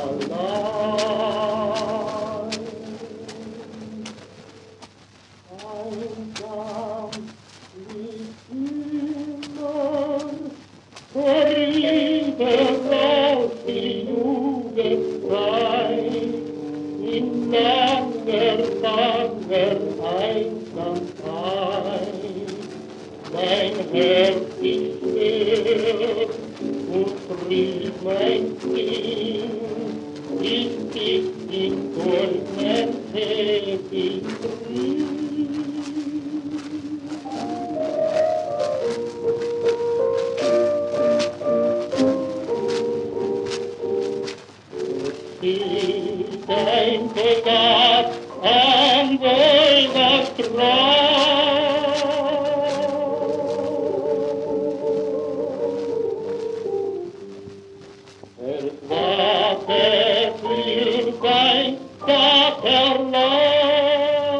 allein. Einsam liegt immer vorüber die Jugendzeit in langer Einsamkeit. Mein Herz ist schwer und trüb mein Sinn, ist in goldner Käfig drin. Steht ein Soldat am Wolgastrand. Wartet für sein Vaterland.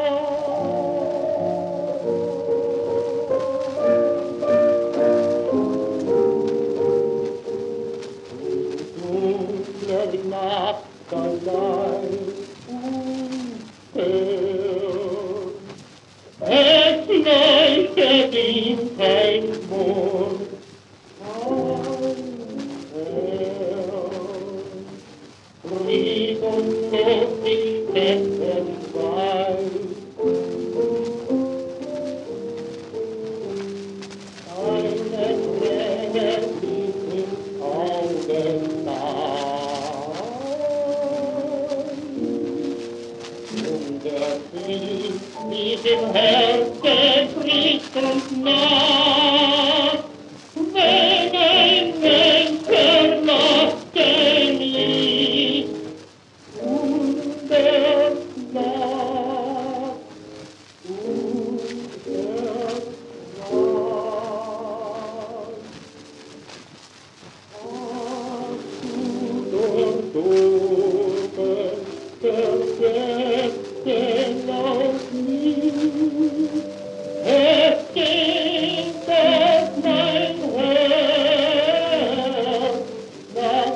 Dunkler Nacht allein unhört, es leuchtet ihm kein Mond. Fried und Tod die Städten weit. Keine Träne fließt ins Augenland. Und der Krieg liegt im Herzen frisch und nah, wenn ein Mensch verlassen liegt. Der Nacht und der Nacht. Hast du durchzogen, vergessen auf mich. Es geht auf mein Herz, das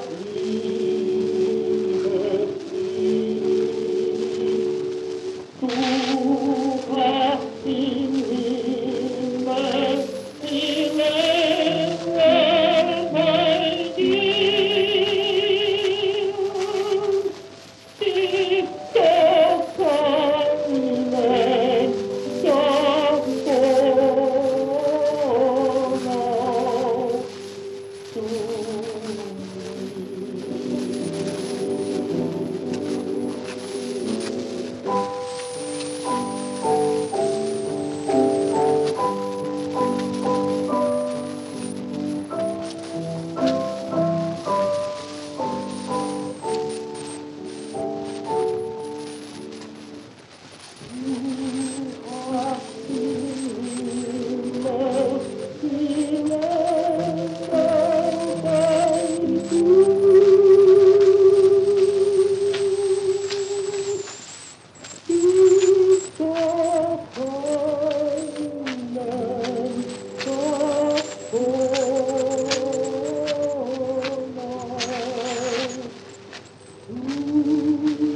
Du hast im Himmel die Länder bei dir, ist doch keinen davon auch zu Ooh.